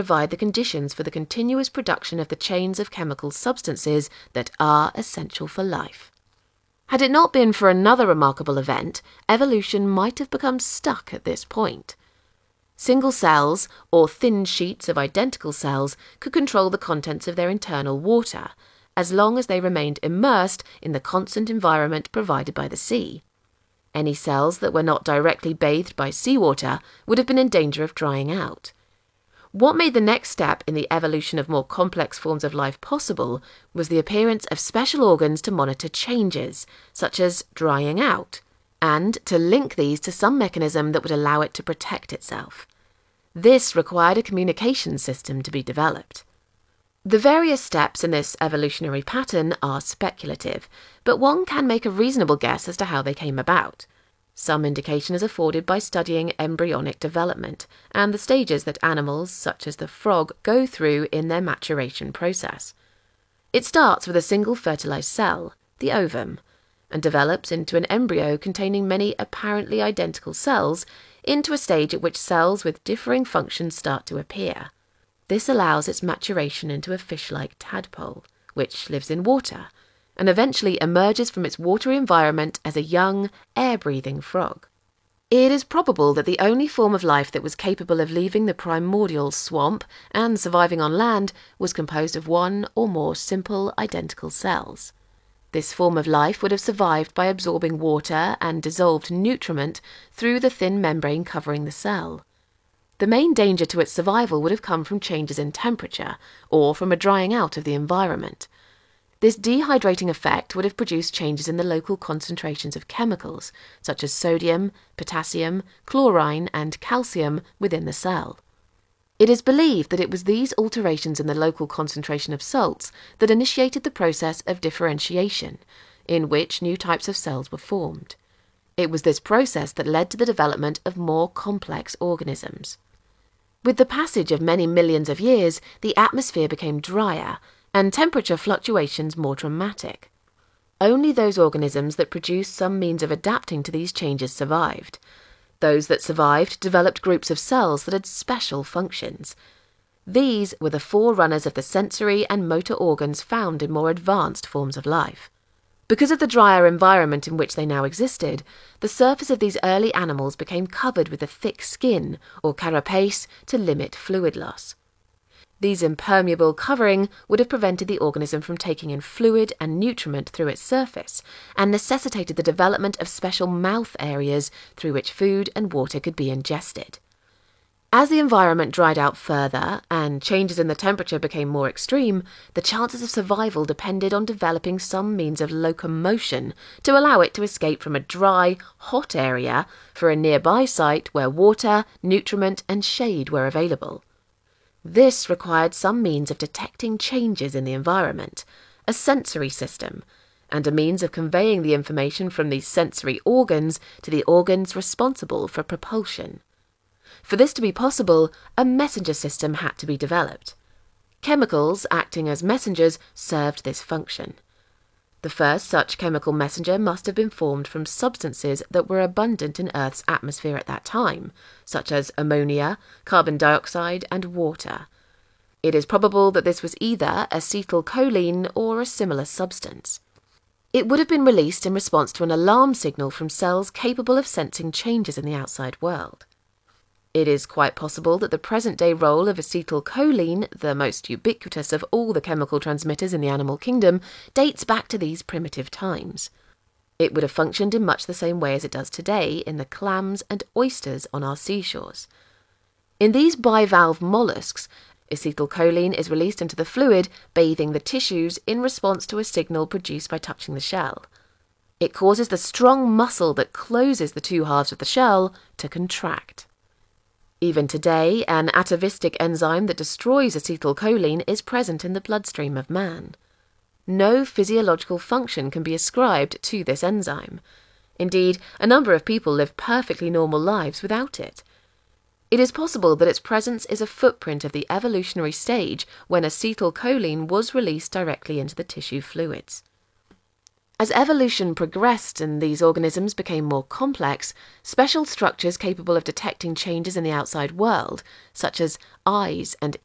provide the conditions for the continuous production of the chains of chemical substances that are essential for life. Had it not been for another remarkable event, evolution might have become stuck at this point. Single cells, or thin sheets of identical cells, could control the contents of their internal water, as long as they remained immersed in the constant environment provided by the sea. Any cells that were not directly bathed by seawater would have been in danger of drying out. What made the next step in the evolution of more complex forms of life possible was the appearance of special organs to monitor changes, such as drying out, and to link these to some mechanism that would allow it to protect itself. This required a communication system to be developed. The various steps in this evolutionary pattern are speculative, but one can make a reasonable guess as to how they came about. Some indication is afforded by studying embryonic development and the stages that animals, such as the frog, go through in their maturation process. It starts with a single fertilized cell, the ovum, and develops into an embryo containing many apparently identical cells, into a stage at which cells with differing functions start to appear. This allows its maturation into a fish-like tadpole, which lives in water, and eventually emerges from its watery environment as a young, air-breathing frog. It is probable that the only form of life that was capable of leaving the primordial swamp and surviving on land was composed of one or more simple, identical cells. This form of life would have survived by absorbing water and dissolved nutriment through the thin membrane covering the cell. The main danger to its survival would have come from changes in temperature or from a drying out of the environment. This dehydrating effect would have produced changes in the local concentrations of chemicals, such as sodium, potassium, chlorine, and calcium within the cell. It is believed that it was these alterations in the local concentration of salts that initiated the process of differentiation, in which new types of cells were formed. It was this process that led to the development of more complex organisms. With the passage of many millions of years, the atmosphere became drier, and temperature fluctuations more dramatic. Only those organisms that produced some means of adapting to these changes survived. Those that survived developed groups of cells that had special functions. These were the forerunners of the sensory and motor organs found in more advanced forms of life. Because of the drier environment in which they now existed, the surface of these early animals became covered with a thick skin, or carapace, to limit fluid loss. These impermeable covering would have prevented the organism from taking in fluid and nutriment through its surface, and necessitated the development of special mouth areas through which food and water could be ingested. As the environment dried out further, and changes in the temperature became more extreme, the chances of survival depended on developing some means of locomotion to allow it to escape from a dry, hot area for a nearby site where water, nutriment, and shade were available. This required some means of detecting changes in the environment, a sensory system, and a means of conveying the information from these sensory organs to the organs responsible for propulsion. For this to be possible, a messenger system had to be developed. Chemicals, acting as messengers, served this function. The first such chemical messenger must have been formed from substances that were abundant in Earth's atmosphere at that time, such as ammonia, carbon dioxide, and water. It is probable that this was either acetylcholine or a similar substance. It would have been released in response to an alarm signal from cells capable of sensing changes in the outside world. It is quite possible that the present-day role of acetylcholine, the most ubiquitous of all the chemical transmitters in the animal kingdom, dates back to these primitive times. It would have functioned in much the same way as it does today in the clams and oysters on our seashores. In these bivalve mollusks, acetylcholine is released into the fluid, bathing the tissues in response to a signal produced by touching the shell. It causes the strong muscle that closes the two halves of the shell to contract. Even today, an atavistic enzyme that destroys acetylcholine is present in the bloodstream of man. No physiological function can be ascribed to this enzyme. Indeed, a number of people live perfectly normal lives without it. It is possible that its presence is a footprint of the evolutionary stage when acetylcholine was released directly into the tissue fluids. As evolution progressed and these organisms became more complex, special structures capable of detecting changes in the outside world, such as eyes and